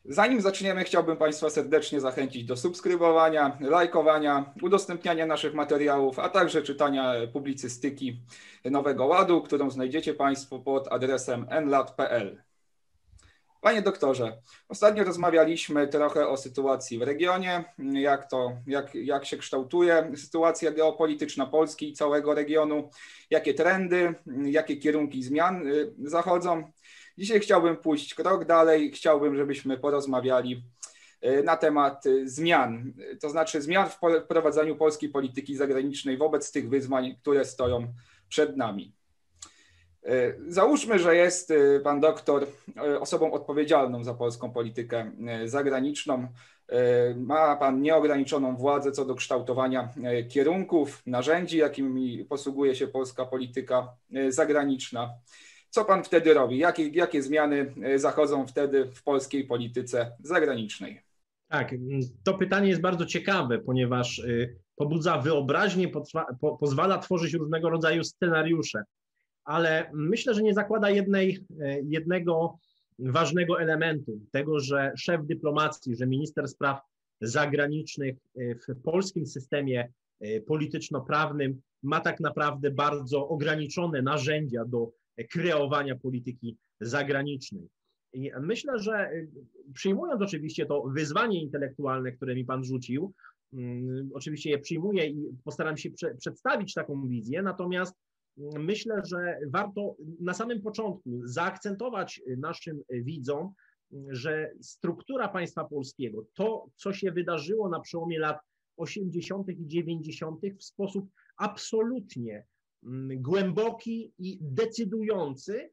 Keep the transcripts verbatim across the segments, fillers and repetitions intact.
Zanim zaczniemy, chciałbym Państwa serdecznie zachęcić do subskrybowania, lajkowania, udostępniania naszych materiałów, a także czytania publicystyki Nowego Ładu, którą znajdziecie Państwo pod adresem n lat kropka p l. Panie doktorze, ostatnio rozmawialiśmy trochę o sytuacji w regionie, jak to, jak, jak się kształtuje sytuacja geopolityczna Polski i całego regionu, jakie trendy, jakie kierunki zmian zachodzą. Dzisiaj chciałbym pójść krok dalej, chciałbym, żebyśmy porozmawiali na temat zmian, to znaczy zmian w prowadzeniu polskiej polityki zagranicznej wobec tych wyzwań, które stoją przed nami. Załóżmy, że jest pan doktor osobą odpowiedzialną za polską politykę zagraniczną. Ma pan nieograniczoną władzę co do kształtowania kierunków, narzędzi, jakimi posługuje się polska polityka zagraniczna. Co pan wtedy robi? Jakie, jakie zmiany zachodzą wtedy w polskiej polityce zagranicznej? Tak, to pytanie jest bardzo ciekawe, ponieważ pobudza wyobraźnię, pozwala tworzyć różnego rodzaju scenariusze, ale myślę, że nie zakłada jednej, jednego ważnego elementu, tego, że szef dyplomacji, że minister spraw zagranicznych w polskim systemie polityczno-prawnym ma tak naprawdę bardzo ograniczone narzędzia do kreowania polityki zagranicznej. I myślę, że przyjmując oczywiście to wyzwanie intelektualne, które mi pan rzucił, um, oczywiście je przyjmuję i postaram się prze, przedstawić taką wizję, natomiast myślę, że warto na samym początku zaakcentować naszym widzom, że struktura państwa polskiego, to co się wydarzyło na przełomie lat osiemdziesiątych i dziewięćdziesiątych w sposób absolutnie głęboki i decydujący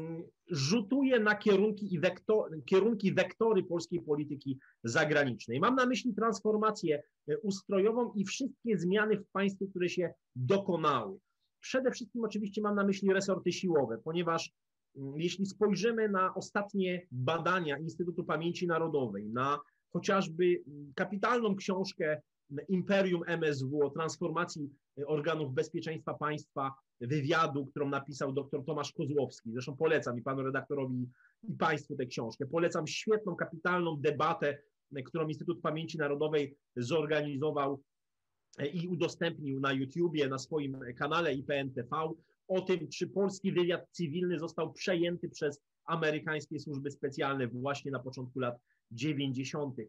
rzutuje na kierunki i wektor, kierunki wektory polskiej polityki zagranicznej. Mam na myśli transformację ustrojową i wszystkie zmiany w państwie, które się dokonały. Przede wszystkim oczywiście mam na myśli resorty siłowe, ponieważ jeśli spojrzymy na ostatnie badania Instytutu Pamięci Narodowej, na chociażby kapitalną książkę Imperium M S W o transformacji organów bezpieczeństwa państwa, wywiadu, którą napisał dr Tomasz Kozłowski. Zresztą polecam i panu redaktorowi i państwu tę książkę. Polecam świetną, kapitalną debatę, którą Instytut Pamięci Narodowej zorganizował i udostępnił na YouTubie, na swoim kanale I P N T V, o tym, czy polski wywiad cywilny został przejęty przez amerykańskie służby specjalne właśnie na początku lat dziewięćdziesiątych.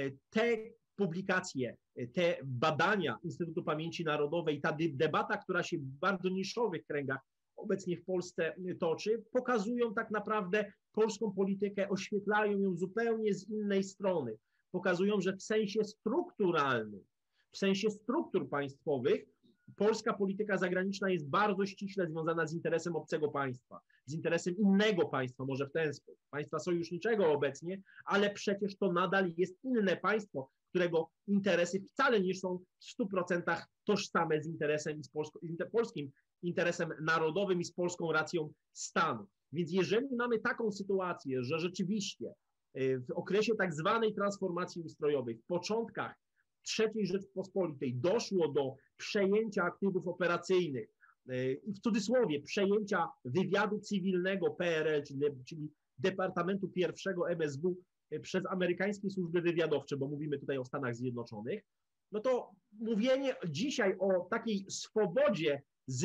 Te publikacje, te badania Instytutu Pamięci Narodowej, ta debata, która się w bardzo niszowych kręgach obecnie w Polsce toczy, pokazują tak naprawdę polską politykę, oświetlają ją zupełnie z innej strony. Pokazują, że w sensie strukturalnym, w sensie struktur państwowych, polska polityka zagraniczna jest bardzo ściśle związana z interesem obcego państwa, z interesem innego państwa, może w ten sposób, państwa sojuszniczego obecnie, ale przecież to nadal jest inne państwo, którego interesy wcale nie są w stu procentach tożsame z interesem i z polsko, inter, polskim interesem narodowym i z polską racją stanu. Więc jeżeli mamy taką sytuację, że rzeczywiście w okresie tak zwanej transformacji ustrojowej, w początkach trzeciej Rzeczpospolitej doszło do przejęcia aktywów operacyjnych i w cudzysłowie przejęcia wywiadu cywilnego P R L, czyli, czyli Departamentu Pierwszego M S W przez amerykańskie służby wywiadowcze, bo mówimy tutaj o Stanach Zjednoczonych, no to mówienie dzisiaj o takiej swobodzie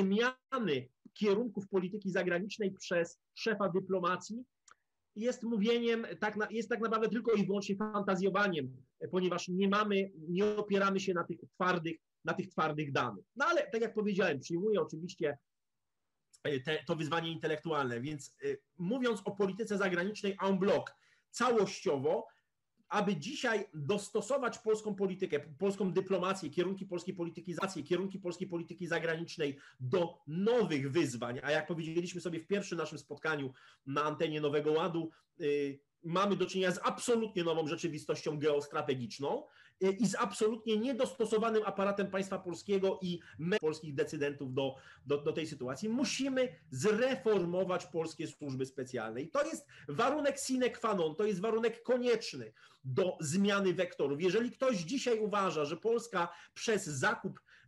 zmiany kierunków polityki zagranicznej przez szefa dyplomacji jest mówieniem, tak na, jest tak naprawdę tylko i wyłącznie fantazjowaniem, ponieważ nie mamy, nie opieramy się na tych twardych, na tych twardych danych. No ale tak jak powiedziałem, przyjmuję oczywiście te, to wyzwanie intelektualne, więc y, mówiąc o polityce zagranicznej en bloc, całościowo, aby dzisiaj dostosować polską politykę, polską dyplomację, kierunki polskiej polityki, kierunki polskiej polityki zagranicznej do nowych wyzwań, a jak powiedzieliśmy sobie w pierwszym naszym spotkaniu na antenie Nowego Ładu, yy, mamy do czynienia z absolutnie nową rzeczywistością geostrategiczną yy, i z absolutnie niedostosowanym aparatem państwa polskiego i polskich decydentów do, do, do tej sytuacji. Musimy zreformować polskie służby specjalne i to jest warunek sine qua non, to jest warunek konieczny do zmiany wektorów. Jeżeli ktoś dzisiaj uważa, że Polska przez zakup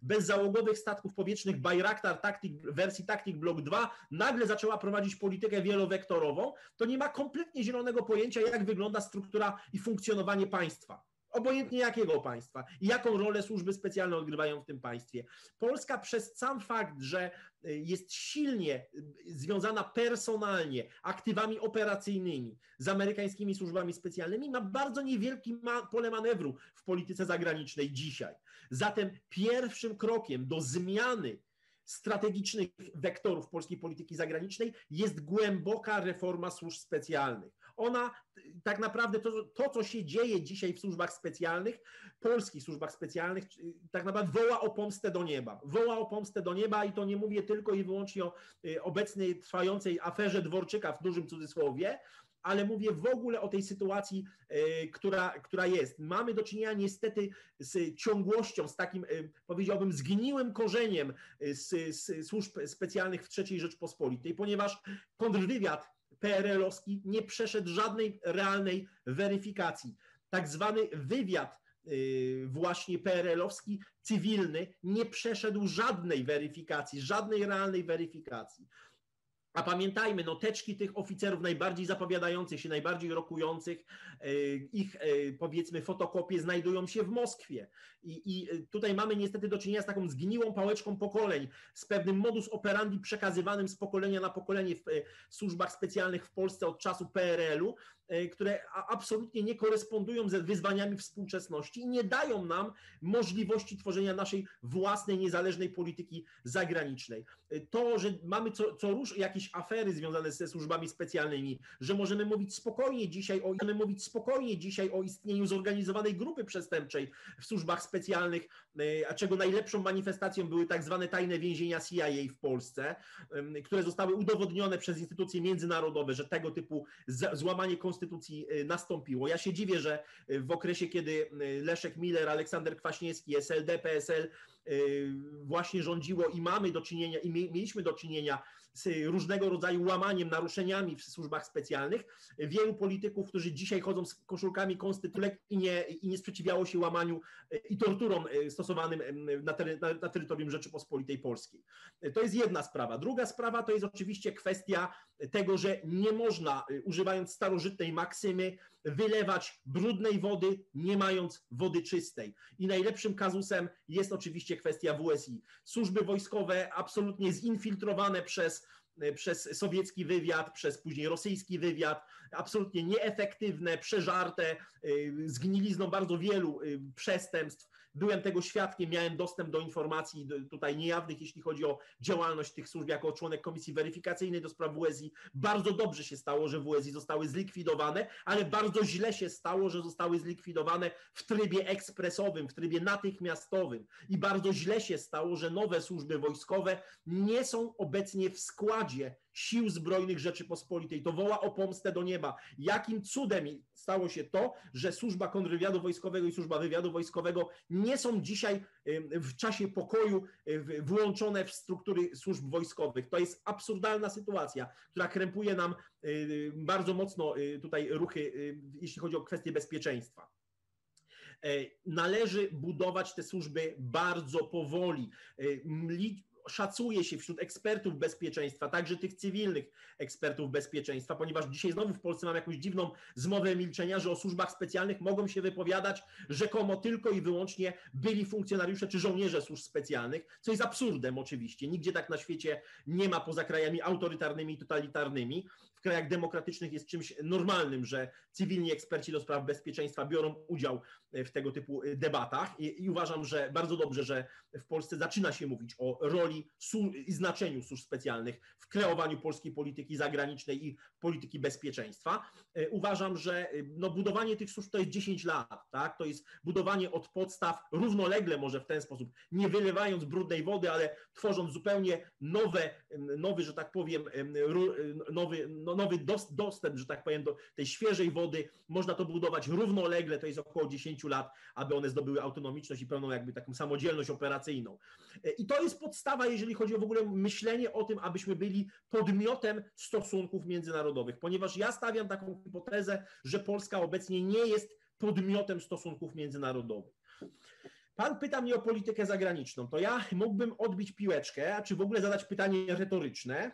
bezzałogowych statków powietrznych Bayraktar Tactic, wersji Tactic Block dwa nagle zaczęła prowadzić politykę wielowektorową, to nie ma kompletnie zielonego pojęcia, jak wygląda struktura i funkcjonowanie państwa. Obojętnie jakiego państwa i jaką rolę służby specjalne odgrywają w tym państwie. Polska przez sam fakt, że jest silnie związana personalnie aktywami operacyjnymi z amerykańskimi służbami specjalnymi, ma bardzo niewielkie ma pole manewru w polityce zagranicznej dzisiaj. Zatem pierwszym krokiem do zmiany strategicznych wektorów polskiej polityki zagranicznej jest głęboka reforma służb specjalnych. Ona tak naprawdę, to, to co się dzieje dzisiaj w służbach specjalnych, polskich służbach specjalnych, tak naprawdę woła o pomstę do nieba. Woła o pomstę do nieba i to nie mówię tylko i wyłącznie o obecnej trwającej aferze Dworczyka w dużym cudzysłowie, ale mówię w ogóle o tej sytuacji, która, która jest. Mamy do czynienia niestety z ciągłością, z takim, powiedziałbym, zgniłym korzeniem z, z służb specjalnych w trzeciej Rzeczpospolitej, ponieważ kontrwywiad P R L-owski nie przeszedł żadnej realnej weryfikacji. Tak zwany wywiad właśnie P R L-owski, cywilny, nie przeszedł żadnej weryfikacji, żadnej realnej weryfikacji. A pamiętajmy, no teczki tych oficerów najbardziej zapowiadających się, najbardziej rokujących, ich powiedzmy fotokopie znajdują się w Moskwie. I, I tutaj mamy niestety do czynienia z taką zgniłą pałeczką pokoleń, z pewnym modus operandi przekazywanym z pokolenia na pokolenie w służbach specjalnych w Polsce od czasu P R L-u, które absolutnie nie korespondują ze wyzwaniami współczesności i nie dają nam możliwości tworzenia naszej własnej, niezależnej polityki zagranicznej. To, że mamy co, co rusz jakieś afery związane ze służbami specjalnymi, że możemy mówić spokojnie dzisiaj o, możemy mówić spokojnie dzisiaj o istnieniu zorganizowanej grupy przestępczej w służbach specjalnych, a czego najlepszą manifestacją były tak zwane tajne więzienia C I A w Polsce, które zostały udowodnione przez instytucje międzynarodowe, że tego typu złamanie konstytucji nastąpiło. Ja się dziwię, że w okresie, kiedy Leszek Miller, Aleksander Kwaśniewski, S L D, P S L właśnie rządziło i mamy do czynienia, i mieliśmy do czynienia z różnego rodzaju łamaniem, naruszeniami w służbach specjalnych. Wielu polityków, którzy dzisiaj chodzą z koszulkami konstytucji i nie, i nie sprzeciwiało się łamaniu i torturom stosowanym na, tery, na, na terytorium Rzeczypospolitej Polskiej. To jest jedna sprawa. Druga sprawa to jest oczywiście kwestia tego, że nie można, używając starożytnej maksymy, wylewać brudnej wody, nie mając wody czystej. I najlepszym kazusem jest oczywiście kwestia W S I. Służby wojskowe absolutnie zinfiltrowane przez przez sowiecki wywiad, przez później rosyjski wywiad, absolutnie nieefektywne, przeżarte, zgnilizną bardzo wielu przestępstw. Byłem tego świadkiem, miałem dostęp do informacji tutaj niejawnych, jeśli chodzi o działalność tych służb jako członek Komisji Weryfikacyjnej do spraw W S I. Bardzo dobrze się stało, że W S I zostały zlikwidowane, ale bardzo źle się stało, że zostały zlikwidowane w trybie ekspresowym, w trybie natychmiastowym. I bardzo źle się stało, że nowe służby wojskowe nie są obecnie w składzie Sił Zbrojnych Rzeczypospolitej. To woła o pomstę do nieba. Jakim cudem stało się to, że służba kontrwywiadu wojskowego i służba wywiadu wojskowego nie są dzisiaj w czasie pokoju włączone w struktury służb wojskowych? To jest absurdalna sytuacja, która krępuje nam bardzo mocno tutaj ruchy, jeśli chodzi o kwestie bezpieczeństwa. Należy budować te służby bardzo powoli. Szacuje się wśród ekspertów bezpieczeństwa, także tych cywilnych ekspertów bezpieczeństwa, ponieważ dzisiaj znowu w Polsce mam jakąś dziwną zmowę milczenia, że o służbach specjalnych mogą się wypowiadać rzekomo tylko i wyłącznie byli funkcjonariusze czy żołnierze służb specjalnych, co jest absurdem oczywiście. Nigdzie tak na świecie nie ma poza krajami autorytarnymi i totalitarnymi. W krajach demokratycznych jest czymś normalnym, że cywilni eksperci do spraw bezpieczeństwa biorą udział w tego typu debatach i, i uważam, że bardzo dobrze, że w Polsce zaczyna się mówić o roli i znaczeniu służb specjalnych w kreowaniu polskiej polityki zagranicznej i polityki bezpieczeństwa. Uważam, że no, budowanie tych służb to jest dziesięć lat, tak? To jest budowanie od podstaw równolegle może w ten sposób, nie wylewając brudnej wody, ale tworząc zupełnie nowe, nowy, że tak powiem, nowy, no, nowy dostęp, że tak powiem, do tej świeżej wody. Można to budować równolegle, to jest około dziesięć lat, aby one zdobyły autonomiczność i pełną jakby taką samodzielność operacyjną. I to jest podstawa, jeżeli chodzi o w ogóle myślenie o tym, abyśmy byli podmiotem stosunków międzynarodowych, ponieważ ja stawiam taką hipotezę, że Polska obecnie nie jest podmiotem stosunków międzynarodowych. Pan pyta mnie o politykę zagraniczną, to ja mógłbym odbić piłeczkę, czy w ogóle zadać pytanie retoryczne,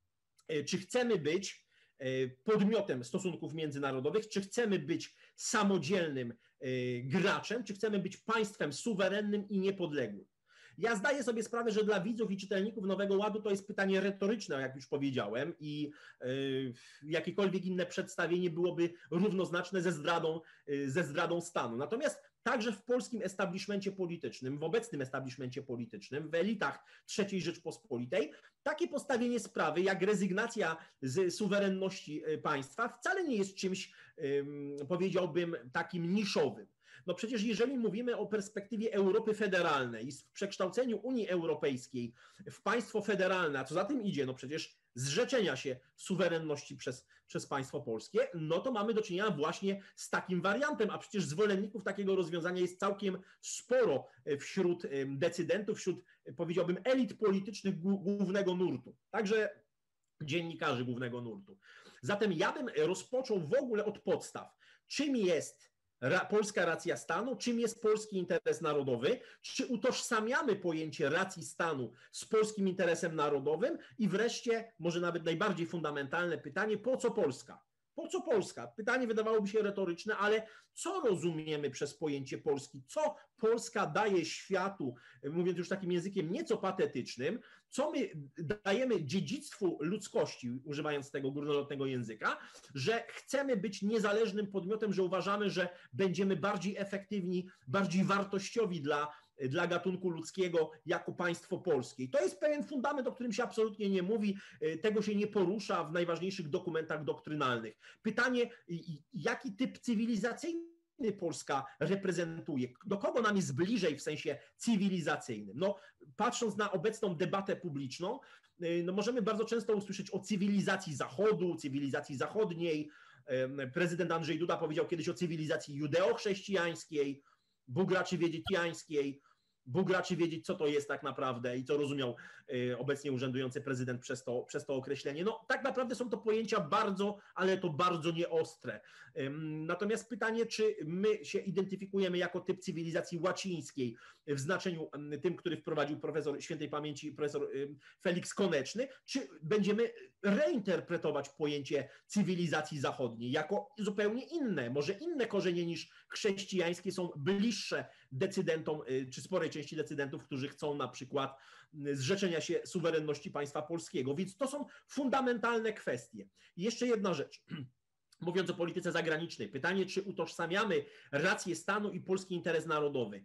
czy chcemy być podmiotem stosunków międzynarodowych, czy chcemy być samodzielnym graczem, czy chcemy być państwem suwerennym i niepodległym. Ja zdaję sobie sprawę, że dla widzów i czytelników Nowego Ładu to jest pytanie retoryczne, jak już powiedziałem, i jakiekolwiek inne przedstawienie byłoby równoznaczne ze zdradą, ze zdradą stanu. Natomiast także w polskim establishmencie politycznym, w obecnym establishmencie politycznym, w elitach trzeciej Rzeczpospolitej, takie postawienie sprawy jak rezygnacja z suwerenności państwa wcale nie jest czymś, powiedziałbym, takim niszowym. No przecież jeżeli mówimy o perspektywie Europy federalnej i w przekształceniu Unii Europejskiej w państwo federalne, a co za tym idzie, no przecież zrzeczenia się suwerenności przez, przez państwo polskie, no to mamy do czynienia właśnie z takim wariantem, a przecież zwolenników takiego rozwiązania jest całkiem sporo wśród decydentów, wśród, powiedziałbym, elit politycznych głównego nurtu. Także dziennikarzy głównego nurtu. Zatem ja bym rozpoczął w ogóle od podstaw. Czym jest Ra, polska racja stanu, czym jest polski interes narodowy, czy utożsamiamy pojęcie racji stanu z polskim interesem narodowym i wreszcie, może nawet najbardziej fundamentalne pytanie, po co Polska? Po co Polska? Pytanie wydawałoby się retoryczne, ale co rozumiemy przez pojęcie Polski? Co Polska daje światu, mówiąc już takim językiem nieco patetycznym, co my dajemy dziedzictwu ludzkości, używając tego górnolotnego języka, że chcemy być niezależnym podmiotem, że uważamy, że będziemy bardziej efektywni, bardziej wartościowi dla dla gatunku ludzkiego jako państwo polskie. I to jest pewien fundament, o którym się absolutnie nie mówi, tego się nie porusza w najważniejszych dokumentach doktrynalnych. Pytanie, jaki typ cywilizacyjny Polska reprezentuje? Do kogo nam jest bliżej w sensie cywilizacyjnym? No, patrząc na obecną debatę publiczną, no możemy bardzo często usłyszeć o cywilizacji Zachodu, cywilizacji zachodniej. Prezydent Andrzej Duda powiedział kiedyś o cywilizacji judeo-chrześcijańskiej, Bóg raczy wiedzieć jańskiej, Bóg raczy wiedzieć, co to jest tak naprawdę i co rozumiał obecnie urzędujący prezydent przez to, przez to określenie. No tak naprawdę są to pojęcia bardzo, ale to bardzo nieostre. Natomiast pytanie, czy my się identyfikujemy jako typ cywilizacji łacińskiej w znaczeniu tym, który wprowadził profesor świętej pamięci, profesor Felix Koneczny, czy będziemy reinterpretować pojęcie cywilizacji zachodniej jako zupełnie inne, może inne korzenie niż chrześcijańskie są bliższe decydentom, czy sporej części decydentów, którzy chcą na przykład zrzeczenia się suwerenności państwa polskiego. Więc to są fundamentalne kwestie. I jeszcze jedna rzecz. Mówiąc o polityce zagranicznej, pytanie, czy utożsamiamy rację stanu i polski interes narodowy.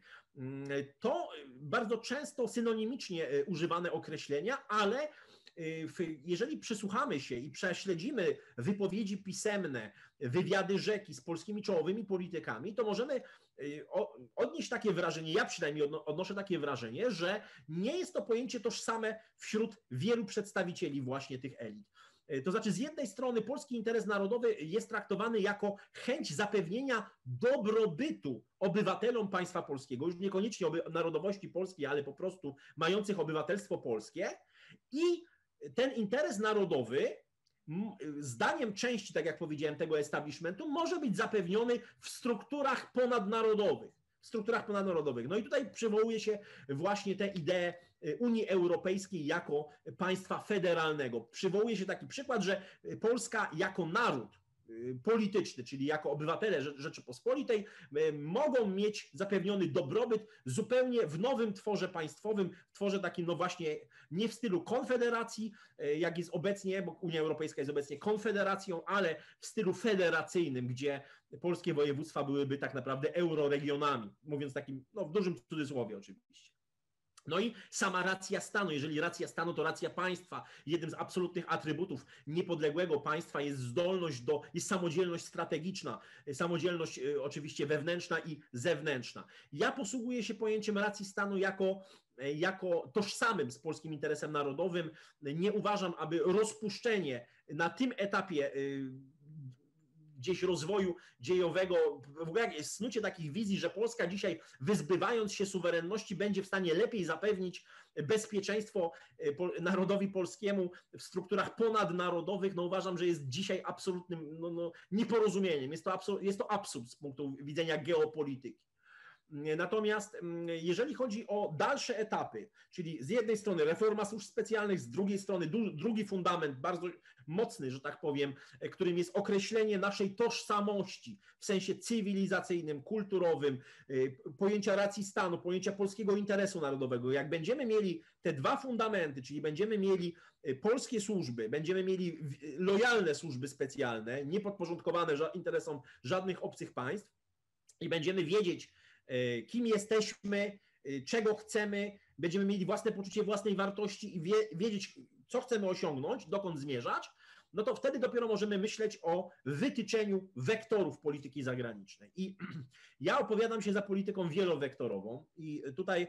To bardzo często synonimicznie używane określenia, ale jeżeli przysłuchamy się i prześledzimy wypowiedzi pisemne, wywiady rzeki z polskimi czołowymi politykami, to możemy odnieść takie wrażenie, ja przynajmniej odnoszę takie wrażenie, że nie jest to pojęcie tożsame wśród wielu przedstawicieli właśnie tych elit. To znaczy, z jednej strony polski interes narodowy jest traktowany jako chęć zapewnienia dobrobytu obywatelom państwa polskiego, już niekoniecznie narodowości polskiej, ale po prostu mających obywatelstwo polskie, i ten interes narodowy, zdaniem części, tak jak powiedziałem, tego establishmentu, może być zapewniony w strukturach ponadnarodowych. W strukturach ponadnarodowych. No i tutaj przywołuje się właśnie tę ideę Unii Europejskiej jako państwa federalnego. Przywołuje się taki przykład, że Polska jako naród polityczny, czyli jako obywatele Rzeczypospolitej, mogą mieć zapewniony dobrobyt zupełnie w nowym tworze państwowym, w tworze takim, no właśnie, nie w stylu konfederacji, jak jest obecnie, bo Unia Europejska jest obecnie konfederacją, ale w stylu federacyjnym, gdzie polskie województwa byłyby tak naprawdę euroregionami, mówiąc takim, no w dużym cudzysłowie oczywiście. No i sama racja stanu, jeżeli racja stanu to racja państwa, jednym z absolutnych atrybutów niepodległego państwa jest zdolność do, jest samodzielność strategiczna, samodzielność oczywiście wewnętrzna i zewnętrzna. Ja posługuję się pojęciem racji stanu jako, jako tożsamym z polskim interesem narodowym. Nie uważam, aby rozpuszczenie na tym etapie gdzieś rozwoju dziejowego, w ogóle jest snucie takich wizji, że Polska dzisiaj, wyzbywając się suwerenności, będzie w stanie lepiej zapewnić bezpieczeństwo narodowi polskiemu w strukturach ponadnarodowych, no uważam, że jest dzisiaj absolutnym no, no, nieporozumieniem. Jest to, absurd, jest to absurd z punktu widzenia geopolityki. Natomiast jeżeli chodzi o dalsze etapy, czyli z jednej strony reforma służb specjalnych, z drugiej strony drugi fundament, bardzo mocny, że tak powiem, którym jest określenie naszej tożsamości w sensie cywilizacyjnym, kulturowym, pojęcia racji stanu, pojęcia polskiego interesu narodowego. Jak będziemy mieli te dwa fundamenty, czyli będziemy mieli polskie służby, będziemy mieli lojalne służby specjalne, niepodporządkowane interesom żadnych obcych państw i będziemy wiedzieć, kim jesteśmy, czego chcemy, będziemy mieli własne poczucie własnej wartości i wie, wiedzieć, co chcemy osiągnąć, dokąd zmierzać, no to wtedy dopiero możemy myśleć o wytyczeniu wektorów polityki zagranicznej. I ja opowiadam się za polityką wielowektorową i tutaj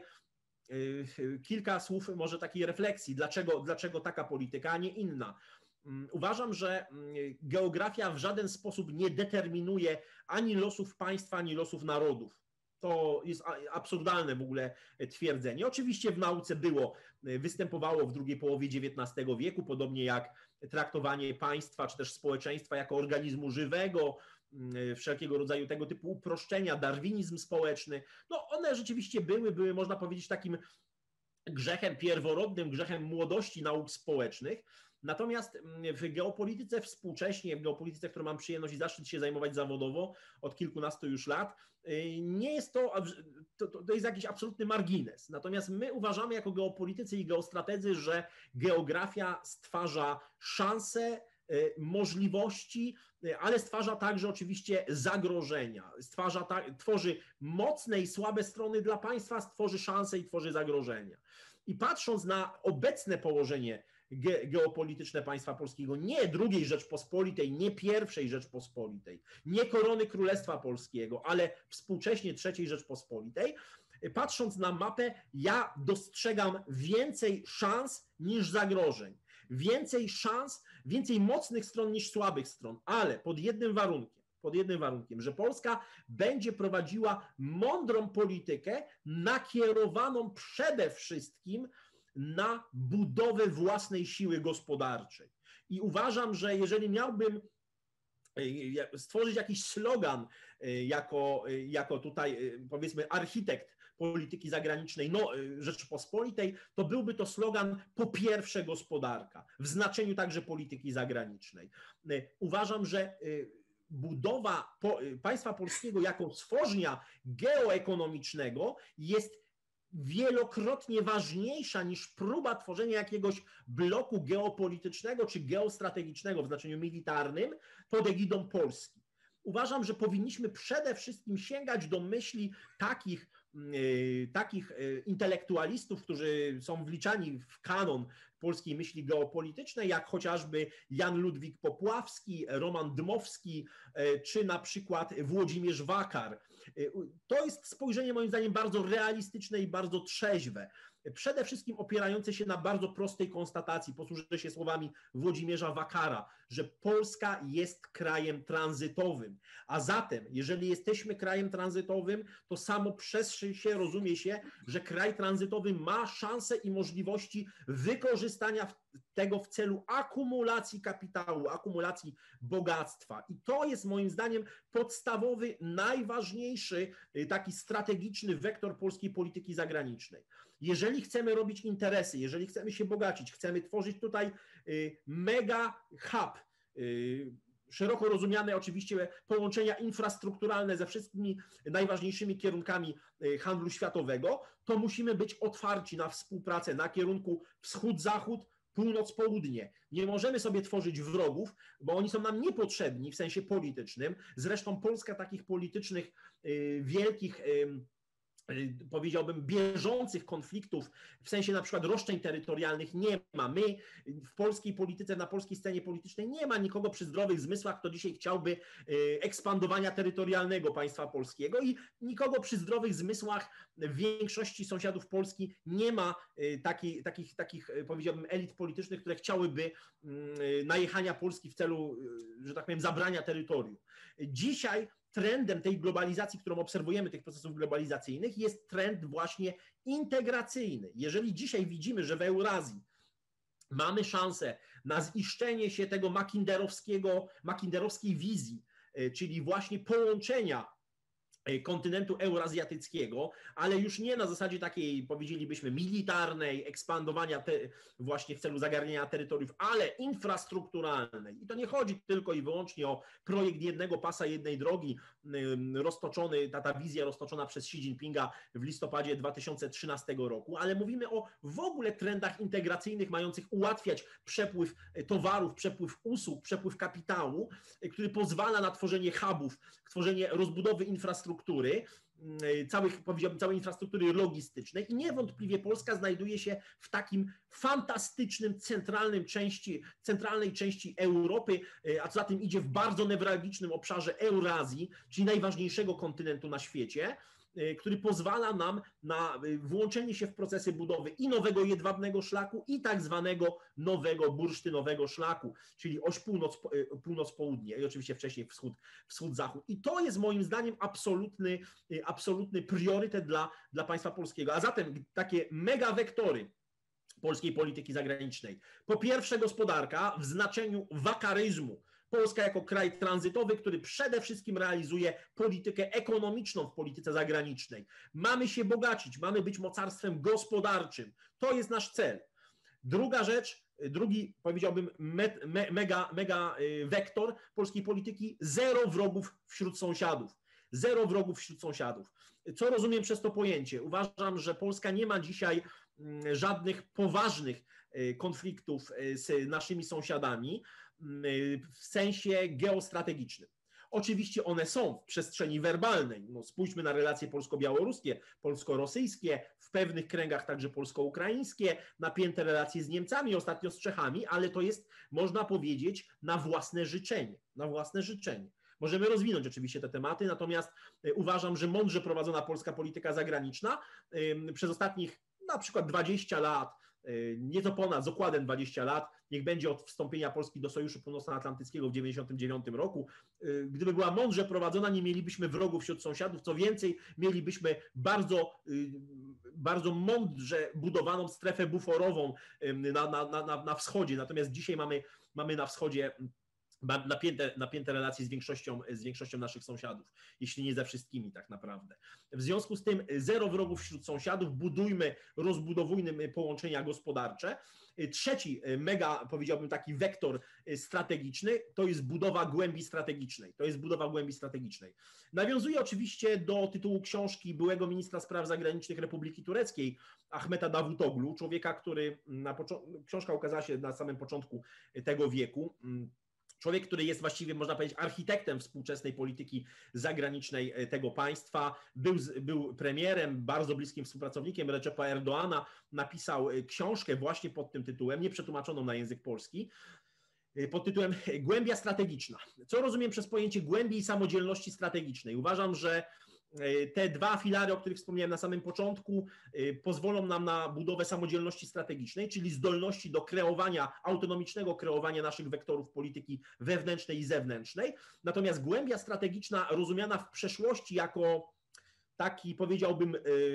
kilka słów może takiej refleksji, dlaczego, dlaczego taka polityka, a nie inna. Uważam, że geografia w żaden sposób nie determinuje ani losów państwa, ani losów narodów. To jest absurdalne w ogóle twierdzenie. Oczywiście w nauce było, występowało w drugiej połowie dziewiętnastego wieku, podobnie jak traktowanie państwa czy też społeczeństwa jako organizmu żywego, wszelkiego rodzaju tego typu uproszczenia, darwinizm społeczny. No one rzeczywiście były, były można powiedzieć takim grzechem pierworodnym, grzechem młodości nauk społecznych. Natomiast w geopolityce współcześnie, w geopolityce, którą mam przyjemność i zaszczyt się zajmować zawodowo od kilkunastu już lat, nie jest to, to, to jest jakiś absolutny margines. Natomiast my uważamy jako geopolitycy i geostrategzy, że geografia stwarza szanse, możliwości, ale stwarza także oczywiście zagrożenia. Stwarza, tworzy mocne i słabe strony dla państwa, stworzy szanse i tworzy zagrożenia. I patrząc na obecne położenie ge geopolityczne państwa polskiego, nie drugiej Rzeczpospolitej, nie pierwszej Rzeczpospolitej, nie korony Królestwa Polskiego, ale współcześnie trzeciej Rzeczpospolitej, patrząc na mapę, ja dostrzegam więcej szans niż zagrożeń. Więcej szans, więcej mocnych stron niż słabych stron, ale pod jednym warunkiem, pod jednym warunkiem, że Polska będzie prowadziła mądrą politykę nakierowaną przede wszystkim na budowę własnej siły gospodarczej. I uważam, że jeżeli miałbym stworzyć jakiś slogan jako, jako tutaj powiedzmy architekt polityki zagranicznej no, Rzeczypospolitej, to byłby to slogan po pierwsze gospodarka, w znaczeniu także polityki zagranicznej. Uważam, że budowa państwa polskiego jako stworzenia geoekonomicznego jest wielokrotnie ważniejsza niż próba tworzenia jakiegoś bloku geopolitycznego czy geostrategicznego w znaczeniu militarnym pod egidą Polski. Uważam, że powinniśmy przede wszystkim sięgać do myśli takich, takich intelektualistów, którzy są wliczani w kanon polskiej myśli geopolitycznej, jak chociażby Jan Ludwik Popławski, Roman Dmowski, czy na przykład Włodzimierz Wakar. To jest spojrzenie moim zdaniem bardzo realistyczne i bardzo trzeźwe. Przede wszystkim opierające się na bardzo prostej konstatacji, posłużę się słowami Włodzimierza Wakara, że Polska jest krajem tranzytowym. A zatem, jeżeli jesteśmy krajem tranzytowym, to samo przez się rozumie się, że kraj tranzytowy ma szanse i możliwości wykorzystania tego w celu akumulacji kapitału, akumulacji bogactwa. I to jest moim zdaniem podstawowy, najważniejszy taki strategiczny wektor polskiej polityki zagranicznej. Jeżeli chcemy robić interesy, jeżeli chcemy się bogacić, chcemy tworzyć tutaj mega hub, szeroko rozumiane oczywiście połączenia infrastrukturalne ze wszystkimi najważniejszymi kierunkami handlu światowego, to musimy być otwarci na współpracę na kierunku wschód-zachód, północ-południe. Nie możemy sobie tworzyć wrogów, bo oni są nam niepotrzebni w sensie politycznym. Zresztą Polska takich politycznych, wielkich, powiedziałbym, bieżących konfliktów, w sensie na przykład roszczeń terytorialnych nie ma. My w polskiej polityce, na polskiej scenie politycznej nie ma nikogo przy zdrowych zmysłach, kto dzisiaj chciałby ekspandowania terytorialnego państwa polskiego i nikogo przy zdrowych zmysłach w większości sąsiadów Polski nie ma taki, takich, takich, powiedziałbym, elit politycznych, które chciałyby najechania Polski w celu, że tak powiem, zabrania terytorium. Dzisiaj trendem tej globalizacji, którą obserwujemy, tych procesów globalizacyjnych, jest trend właśnie integracyjny. Jeżeli dzisiaj widzimy, że w Eurazji mamy szansę na ziszczenie się tego makinderowskiego, makinderowskiej wizji, czyli właśnie połączenia kontynentu eurazjatyckiego, ale już nie na zasadzie takiej, powiedzielibyśmy, militarnej, ekspandowania te, właśnie w celu zagarnienia terytoriów, ale infrastrukturalnej. I to nie chodzi tylko i wyłącznie o projekt jednego pasa, jednej drogi, roztoczony, ta, ta wizja roztoczona przez Xi Jinpinga w listopadzie dwa tysiące trzynastego roku, ale mówimy o w ogóle trendach integracyjnych mających ułatwiać przepływ towarów, przepływ usług, przepływ kapitału, który pozwala na tworzenie hubów, tworzenie rozbudowy infrastruktury, całych, powiedziałbym, całej infrastruktury logistycznej i niewątpliwie Polska znajduje się w takim fantastycznym centralnym części, centralnej części Europy, a co za tym idzie w bardzo newralgicznym obszarze Eurazji, czyli najważniejszego kontynentu na świecie, który pozwala nam na włączenie się w procesy budowy i nowego jedwabnego szlaku i tak zwanego nowego bursztynowego szlaku, czyli oś północ, północ-południe i oczywiście wcześniej wschód, wschód-zachód. I to jest moim zdaniem absolutny, absolutny priorytet dla, dla państwa polskiego. A zatem takie mega wektory polskiej polityki zagranicznej. Po pierwsze gospodarka w znaczeniu wakaryzmu. Polska jako kraj tranzytowy, który przede wszystkim realizuje politykę ekonomiczną w polityce zagranicznej. Mamy się bogacić, mamy być mocarstwem gospodarczym. To jest nasz cel. Druga rzecz, drugi, powiedziałbym, me, me, mega, mega wektor polskiej polityki, zero wrogów wśród sąsiadów. Zero wrogów wśród sąsiadów. Co rozumiem przez to pojęcie? Uważam, że Polska nie ma dzisiaj żadnych poważnych konfliktów z naszymi sąsiadami w sensie geostrategicznym. Oczywiście one są w przestrzeni werbalnej. No, spójrzmy na relacje polsko-białoruskie, polsko-rosyjskie, w pewnych kręgach także polsko-ukraińskie, napięte relacje z Niemcami, ostatnio z Czechami, ale to jest, można powiedzieć, na własne życzenie. Na własne życzenie. Możemy rozwinąć oczywiście te tematy, natomiast uważam, że mądrze prowadzona polska polityka zagraniczna przez ostatnich na przykład dwadzieścia lat, nieco ponad, z okładem dwadzieścia lat, niech będzie od wstąpienia Polski do Sojuszu Północnoatlantyckiego w dziewięćdziesiątym dziewiątym roku. Gdyby była mądrze prowadzona, nie mielibyśmy wrogów wśród sąsiadów, co więcej, mielibyśmy bardzo, bardzo mądrze budowaną strefę buforową na, na, na, na wschodzie, natomiast dzisiaj mamy, mamy na wschodzie Napięte, napięte relacje z większością, z większością naszych sąsiadów, jeśli nie ze wszystkimi tak naprawdę. W związku z tym zero wrogów wśród sąsiadów, budujmy, rozbudowujmy połączenia gospodarcze. Trzeci mega, powiedziałbym, taki wektor strategiczny to jest budowa głębi strategicznej. To jest budowa głębi strategicznej. Nawiązuje oczywiście do tytułu książki byłego ministra spraw zagranicznych Republiki Tureckiej, Ahmeta Davutoglu, człowieka, który na początku, książka ukazała się na samym początku tego wieku. Człowiek, który jest właściwie, można powiedzieć, architektem współczesnej polityki zagranicznej tego państwa, był, był premierem, bardzo bliskim współpracownikiem Recepa Erdoana, napisał książkę właśnie pod tym tytułem, nieprzetłumaczoną na język polski, pod tytułem Głębia strategiczna. Co rozumiem przez pojęcie głębi i samodzielności strategicznej? Uważam, że te dwa filary, o których wspomniałem na samym początku, pozwolą nam na budowę samodzielności strategicznej, czyli zdolności do kreowania, autonomicznego kreowania naszych wektorów polityki wewnętrznej i zewnętrznej. Natomiast głębia strategiczna, rozumiana w przeszłości jako taki, powiedziałbym,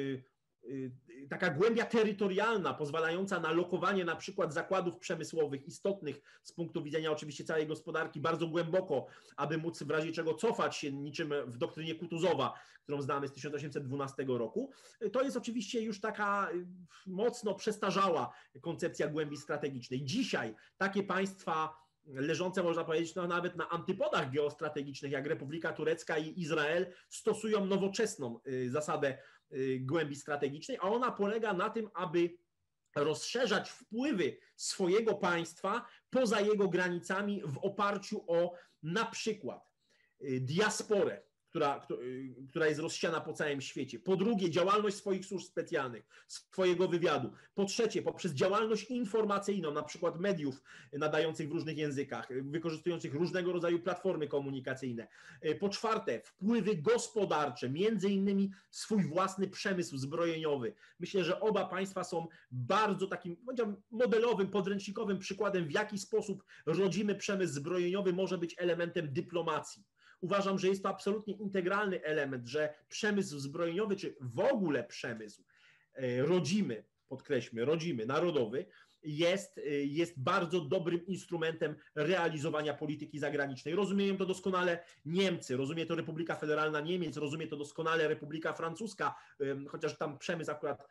taka głębia terytorialna, pozwalająca na lokowanie na przykład zakładów przemysłowych istotnych z punktu widzenia oczywiście całej gospodarki bardzo głęboko, aby móc w razie czego cofać się niczym w doktrynie Kutuzowa, którą znamy z tysiąc osiemset dwunastego roku. To jest oczywiście już taka mocno przestarzała koncepcja głębi strategicznej. Dzisiaj takie państwa leżące, można powiedzieć, no, nawet na antypodach geostrategicznych, jak Republika Turecka i Izrael, stosują nowoczesną zasadę głębi strategicznej, a ona polega na tym, aby rozszerzać wpływy swojego państwa poza jego granicami w oparciu o na przykład diasporę, Która, która jest rozsiana po całym świecie. Po drugie, działalność swoich służb specjalnych, swojego wywiadu. Po trzecie, poprzez działalność informacyjną, na przykład mediów nadających w różnych językach, wykorzystujących różnego rodzaju platformy komunikacyjne. Po czwarte, wpływy gospodarcze, między innymi swój własny przemysł zbrojeniowy. Myślę, że oba państwa są bardzo takim, powiedziałbym, modelowym, podręcznikowym przykładem, w jaki sposób rodzimy przemysł zbrojeniowy może być elementem dyplomacji. Uważam, że jest to absolutnie integralny element, że przemysł zbrojeniowy, czy w ogóle przemysł rodzimy, podkreślmy, rodzimy, narodowy, jest, jest bardzo dobrym instrumentem realizowania polityki zagranicznej. Rozumieją to doskonale Niemcy, rozumie to Republika Federalna Niemiec, rozumie to doskonale Republika Francuska, chociaż tam przemysł akurat,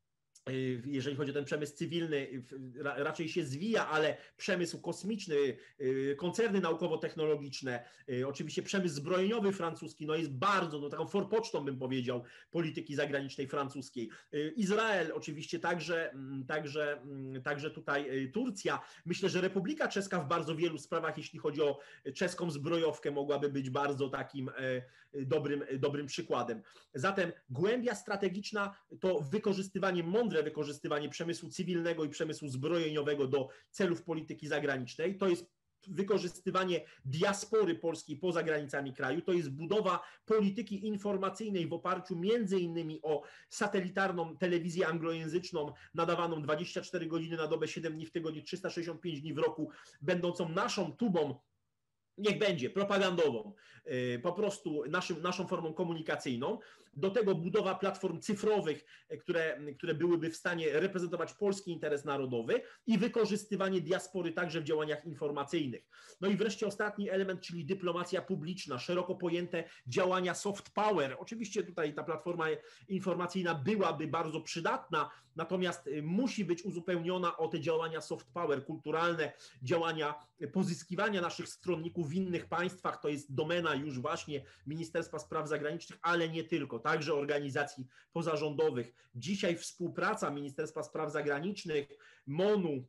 jeżeli chodzi o ten przemysł cywilny, raczej się zwija, ale przemysł kosmiczny, koncerny naukowo-technologiczne, oczywiście przemysł zbrojeniowy francuski, no jest bardzo, no taką forpocztą bym powiedział, polityki zagranicznej francuskiej. Izrael oczywiście także, także, także tutaj Turcja. Myślę, że Republika Czeska w bardzo wielu sprawach, jeśli chodzi o czeską zbrojowkę, mogłaby być bardzo takim dobrym, dobrym przykładem. Zatem głębia strategiczna to wykorzystywanie mądre wykorzystywanie przemysłu cywilnego i przemysłu zbrojeniowego do celów polityki zagranicznej. To jest wykorzystywanie diaspory polskiej poza granicami kraju, to jest budowa polityki informacyjnej w oparciu między innymi o satelitarną telewizję anglojęzyczną nadawaną dwadzieścia cztery godziny na dobę, siedem dni w tygodniu, trzysta sześćdziesiąt pięć dni w roku, będącą naszą tubą, niech będzie, propagandową, po prostu naszym, naszą formą komunikacyjną. Do tego budowa platform cyfrowych, które, które byłyby w stanie reprezentować polski interes narodowy i wykorzystywanie diaspory także w działaniach informacyjnych. No i wreszcie ostatni element, czyli dyplomacja publiczna, szeroko pojęte działania soft power. Oczywiście tutaj ta platforma informacyjna byłaby bardzo przydatna, natomiast musi być uzupełniona o te działania soft power, kulturalne działania pozyskiwania naszych stronników w innych państwach. To jest domena już właśnie Ministerstwa Spraw Zagranicznych, ale nie tylko, także organizacji pozarządowych. Dzisiaj współpraca Ministerstwa Spraw Zagranicznych, MONU,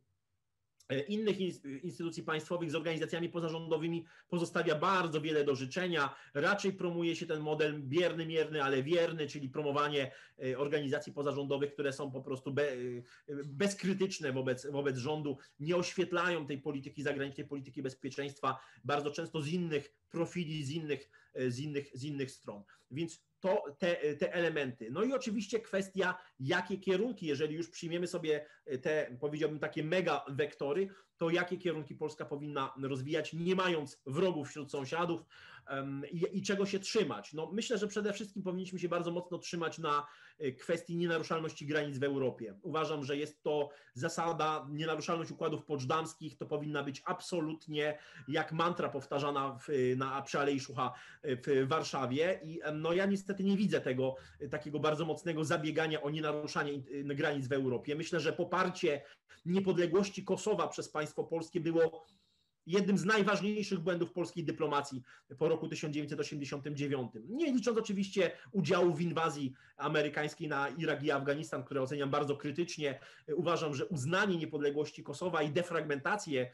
innych instytucji państwowych z organizacjami pozarządowymi pozostawia bardzo wiele do życzenia. Raczej promuje się ten model bierny, mierny, ale wierny, czyli promowanie organizacji pozarządowych, które są po prostu be, bezkrytyczne wobec, wobec rządu, nie oświetlają tej polityki zagranicznej, polityki bezpieczeństwa, bardzo często z innych profili, z innych, z innych, z innych stron. Więc to te, te elementy. No i oczywiście kwestia, jakie kierunki, jeżeli już przyjmiemy sobie te, powiedziałbym, takie mega wektory, to jakie kierunki Polska powinna rozwijać, nie mając wrogów wśród sąsiadów um, i, i czego się trzymać. No, myślę, że przede wszystkim powinniśmy się bardzo mocno trzymać na kwestii nienaruszalności granic w Europie. Uważam, że jest to zasada, nienaruszalność układów poczdamskich to powinna być absolutnie jak mantra powtarzana w, na, przy Alei Szucha w Warszawie i no ja niestety nie widzę tego takiego bardzo mocnego zabiegania o nienaruszanie granic w Europie. Myślę, że poparcie niepodległości Kosowa przez państwo polskie było jednym z najważniejszych błędów polskiej dyplomacji po roku tysiąc dziewięćset osiemdziesiątym dziewiątym. Nie licząc oczywiście udziału w inwazji amerykańskiej na Irak i Afganistan, które oceniam bardzo krytycznie. Uważam, że uznanie niepodległości Kosowa i defragmentację,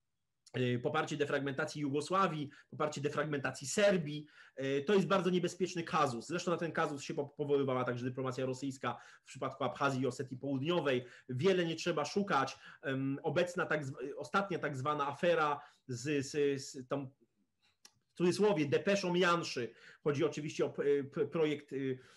poparcie defragmentacji Jugosławii, poparcie defragmentacji Serbii, to jest bardzo niebezpieczny kazus. Zresztą na ten kazus się powoływała także dyplomacja rosyjska w przypadku Abchazji i Osetii Południowej. Wiele nie trzeba szukać. Obecna, tak, ostatnia tak zwana afera z, z, z tą, w cudzysłowie, depeszą Janszy. Chodzi oczywiście o projekt,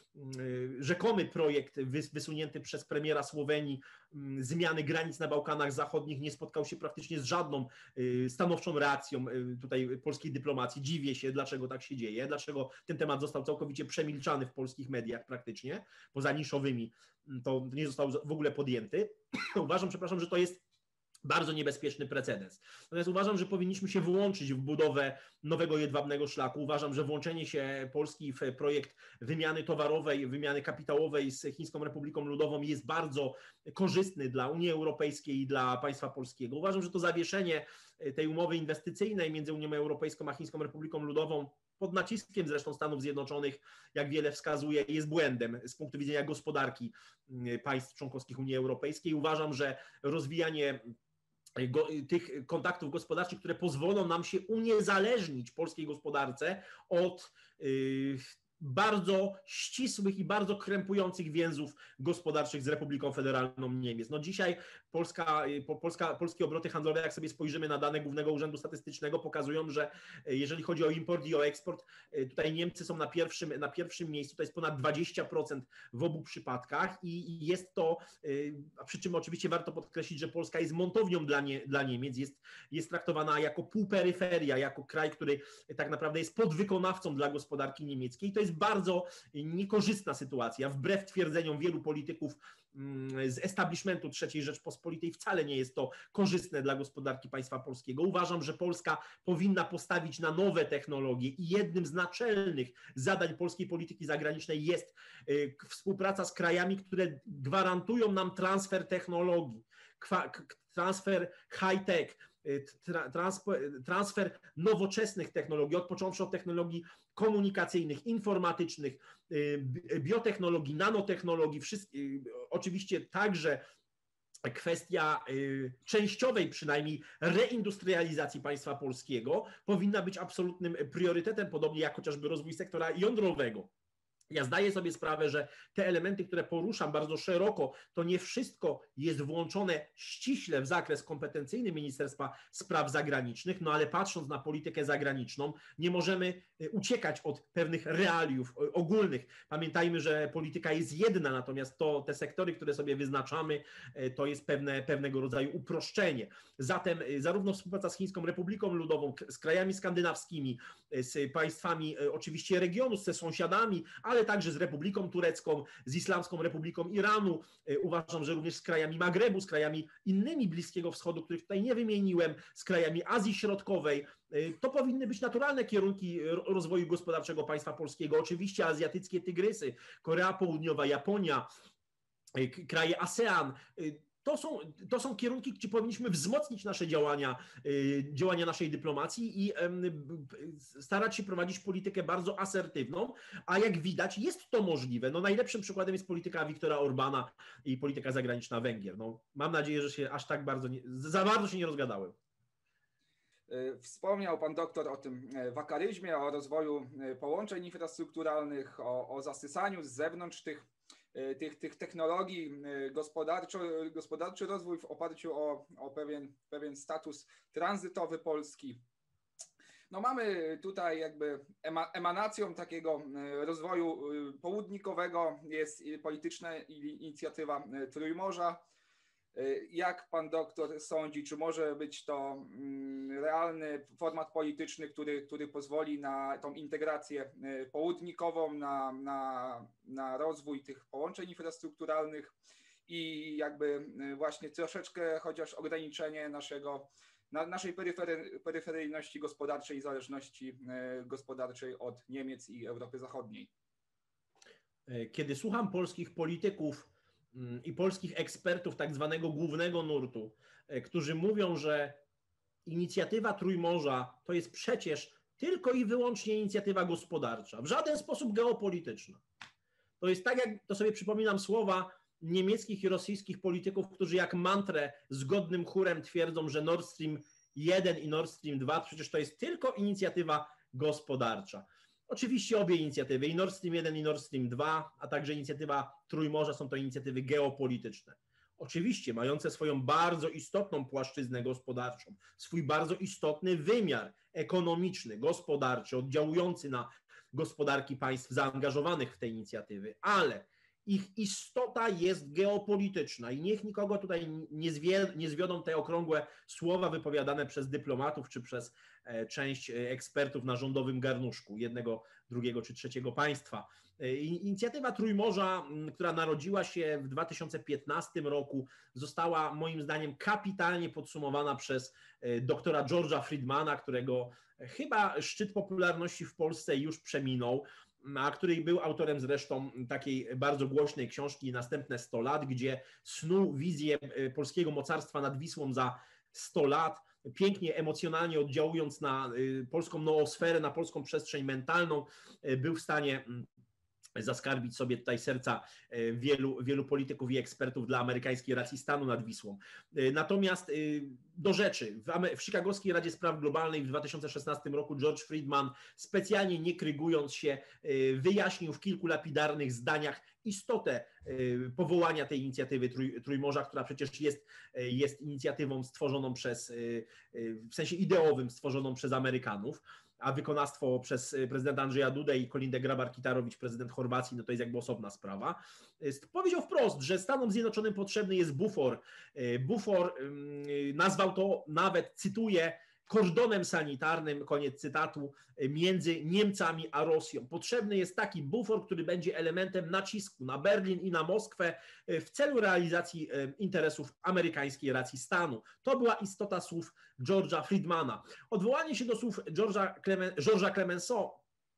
rzekomy projekt wysunięty przez premiera Słowenii zmiany granic na Bałkanach Zachodnich. Nie spotkał się praktycznie z żadną stanowczą reakcją tutaj polskiej dyplomacji. Dziwię się, dlaczego tak się dzieje, dlaczego ten temat został całkowicie przemilczany w polskich mediach praktycznie, poza niszowymi, to nie został w ogóle podjęty. Uważam, przepraszam, że to jest bardzo niebezpieczny precedens. Natomiast uważam, że powinniśmy się włączyć w budowę nowego jedwabnego szlaku. Uważam, że włączenie się Polski w projekt wymiany towarowej, wymiany kapitałowej z Chińską Republiką Ludową jest bardzo korzystny dla Unii Europejskiej i dla państwa polskiego. Uważam, że to zawieszenie tej umowy inwestycyjnej między Unią Europejską a Chińską Republiką Ludową pod naciskiem zresztą Stanów Zjednoczonych, jak wiele wskazuje, jest błędem z punktu widzenia gospodarki państw członkowskich Unii Europejskiej. Uważam, że rozwijanie tych kontaktów gospodarczych, które pozwolą nam się uniezależnić polskiej gospodarce od bardzo ścisłych i bardzo krępujących więzów gospodarczych z Republiką Federalną Niemiec. No dzisiaj Polska, Polska, polskie obroty handlowe, jak sobie spojrzymy na dane Głównego Urzędu Statystycznego, pokazują, że jeżeli chodzi o import i o eksport, tutaj Niemcy są na pierwszym, na pierwszym miejscu, to jest ponad dwadzieścia procent w obu przypadkach i jest to, a przy czym oczywiście warto podkreślić, że Polska jest montownią dla, nie, dla Niemiec, jest, jest traktowana jako półperyferia, jako kraj, który tak naprawdę jest podwykonawcą dla gospodarki niemieckiej. To jest jest bardzo niekorzystna sytuacja, wbrew twierdzeniom wielu polityków z establishmentu trzeciej Rzeczpospolitej wcale nie jest to korzystne dla gospodarki państwa polskiego. Uważam, że Polska powinna postawić na nowe technologie i jednym z naczelnych zadań polskiej polityki zagranicznej jest współpraca z krajami, które gwarantują nam transfer technologii, transfer high-tech, transfer nowoczesnych technologii, odpocząwszy od technologii komunikacyjnych, informatycznych, biotechnologii, nanotechnologii, oczywiście także kwestia częściowej przynajmniej reindustrializacji państwa polskiego powinna być absolutnym priorytetem, podobnie jak chociażby rozwój sektora jądrowego. Ja zdaję sobie sprawę, że te elementy, które poruszam bardzo szeroko, to nie wszystko jest włączone ściśle w zakres kompetencyjny Ministerstwa Spraw Zagranicznych, no ale patrząc na politykę zagraniczną, nie możemy uciekać od pewnych realiów ogólnych. Pamiętajmy, że polityka jest jedna, natomiast to, te sektory, które sobie wyznaczamy, to jest pewne, pewnego rodzaju uproszczenie. Zatem zarówno współpraca z Chińską Republiką Ludową, z krajami skandynawskimi, z państwami oczywiście regionu, ze sąsiadami, ale ale także z Republiką Turecką, z Islamską Republiką Iranu. Uważam, że również z krajami Magrebu, z krajami innymi Bliskiego Wschodu, których tutaj nie wymieniłem, z krajami Azji Środkowej. To powinny być naturalne kierunki rozwoju gospodarczego państwa polskiego. Oczywiście azjatyckie tygrysy, Korea Południowa, Japonia, kraje ASEAN. To są, to są kierunki, gdzie powinniśmy wzmocnić nasze działania, działania naszej dyplomacji i starać się prowadzić politykę bardzo asertywną, a jak widać jest to możliwe. No, najlepszym przykładem jest polityka Viktora Orbana i polityka zagraniczna Węgier. No, mam nadzieję, że się aż tak bardzo, nie, za bardzo się nie rozgadałem. Wspomniał pan doktor o tym wakaryzmie, o rozwoju połączeń infrastrukturalnych, o, o zasysaniu z zewnątrz tych Tych, tych technologii, gospodarczy, gospodarczy rozwój w oparciu o, o pewien, pewien status tranzytowy Polski. No mamy tutaj jakby emanacją takiego rozwoju południkowego jest polityczna inicjatywa Trójmorza. Jak pan doktor sądzi, czy może być to realny format polityczny, który, który pozwoli na tą integrację południkową, na, na, na rozwój tych połączeń infrastrukturalnych i jakby właśnie troszeczkę chociaż ograniczenie naszego, na, naszej peryfery, peryferyjności gospodarczej i zależności gospodarczej od Niemiec i Europy Zachodniej? Kiedy słucham polskich polityków i polskich ekspertów tak zwanego głównego nurtu, którzy mówią, że inicjatywa Trójmorza to jest przecież tylko i wyłącznie inicjatywa gospodarcza, w żaden sposób geopolityczna. To jest tak, jak to sobie przypominam słowa niemieckich i rosyjskich polityków, którzy jak mantrę zgodnym chórem twierdzą, że Nord Stream jeden i Nord Stream dwa przecież to jest tylko inicjatywa gospodarcza. Oczywiście obie inicjatywy, i Nord Stream jeden, i Nord Stream dwa, a także inicjatywa Trójmorza są to inicjatywy geopolityczne. Oczywiście mające swoją bardzo istotną płaszczyznę gospodarczą, swój bardzo istotny wymiar ekonomiczny, gospodarczy, oddziałujący na gospodarki państw zaangażowanych w te inicjatywy, ale ich istota jest geopolityczna i niech nikogo tutaj nie, zwie, nie zwiodą te okrągłe słowa wypowiadane przez dyplomatów czy przez część ekspertów na rządowym garnuszku jednego, drugiego czy trzeciego państwa. Inicjatywa Trójmorza, która narodziła się w dwa tysiące piętnastym roku, została moim zdaniem kapitalnie podsumowana przez doktora George'a Friedmana, którego chyba szczyt popularności w Polsce już przeminął, a który był autorem zresztą takiej bardzo głośnej książki Następne sto lat, gdzie snuł wizję polskiego mocarstwa nad Wisłą za sto lat, pięknie emocjonalnie oddziałując na polską noosferę, na polską przestrzeń mentalną, był w stanie zaskarbić sobie tutaj serca wielu, wielu polityków i ekspertów dla amerykańskiej racji stanu nad Wisłą. Natomiast do rzeczy. W, w Chicagowskiej Radzie Spraw Globalnej w dwa tysiące szesnastym roku George Friedman, specjalnie nie krygując się, wyjaśnił w kilku lapidarnych zdaniach istotę powołania tej inicjatywy Trój, Trójmorza, która przecież jest, jest inicjatywą stworzoną przez, w sensie ideowym, stworzoną przez Amerykanów, a wykonawstwo przez prezydenta Andrzeja Dudę i Kolindę Grabar-Kitarowicz, prezydent Chorwacji, no to jest jakby osobna sprawa. Powiedział wprost, że Stanom Zjednoczonym potrzebny jest bufor. Bufor nazwał to nawet, cytuję, kordonem sanitarnym, koniec cytatu, między Niemcami a Rosją. Potrzebny jest taki bufor, który będzie elementem nacisku na Berlin i na Moskwę w celu realizacji interesów amerykańskiej racji stanu. To była istota słów George'a Friedmana. Odwołanie się do słów George'a Clemen, George'a Clemenceau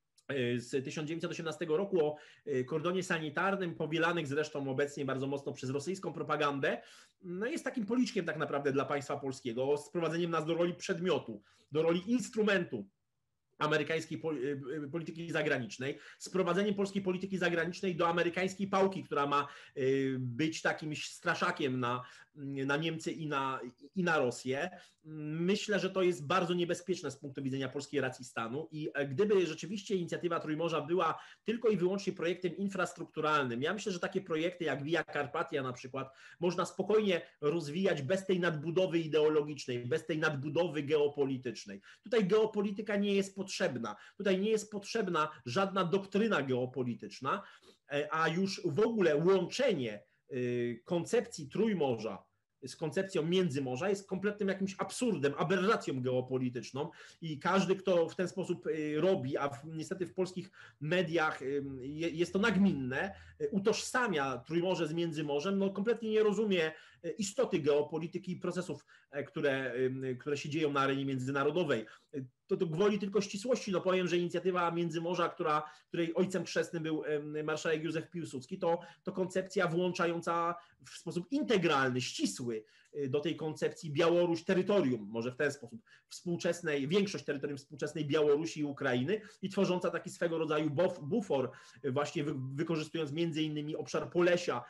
z tysiąc dziewięćset osiemnastego roku o kordonie sanitarnym, powielanych zresztą obecnie bardzo mocno przez rosyjską propagandę, no jest takim policzkiem tak naprawdę dla państwa polskiego, sprowadzeniem nas do roli przedmiotu, do roli instrumentu amerykańskiej polityki zagranicznej, sprowadzeniem polskiej polityki zagranicznej do amerykańskiej pałki, która ma być takim straszakiem na, na Niemcy i na, i na Rosję. Myślę, że to jest bardzo niebezpieczne z punktu widzenia polskiej racji stanu i gdyby rzeczywiście inicjatywa Trójmorza była tylko i wyłącznie projektem infrastrukturalnym, ja myślę, że takie projekty jak Via Carpatia na przykład można spokojnie rozwijać bez tej nadbudowy ideologicznej, bez tej nadbudowy geopolitycznej. Tutaj geopolityka nie jest potrzebna. Potrzebna. Tutaj nie jest potrzebna żadna doktryna geopolityczna, a już w ogóle łączenie koncepcji Trójmorza z koncepcją Międzymorza jest kompletnym jakimś absurdem, aberracją geopolityczną i każdy, kto w ten sposób robi, a w, niestety w polskich mediach jest to nagminne, utożsamia Trójmorze z Międzymorzem, no kompletnie nie rozumie istoty geopolityki i procesów, które, które się dzieją na arenie międzynarodowej. To, to gwoli tylko ścisłości, no powiem, że inicjatywa Międzymorza, która, której ojcem chrzestnym był marszałek Józef Piłsudski, to, to koncepcja włączająca w sposób integralny, ścisły do tej koncepcji Białoruś terytorium, może w ten sposób, współczesnej, większość terytorium współczesnej Białorusi i Ukrainy i tworząca taki swego rodzaju bufor, właśnie wykorzystując między innymi obszar Polesia,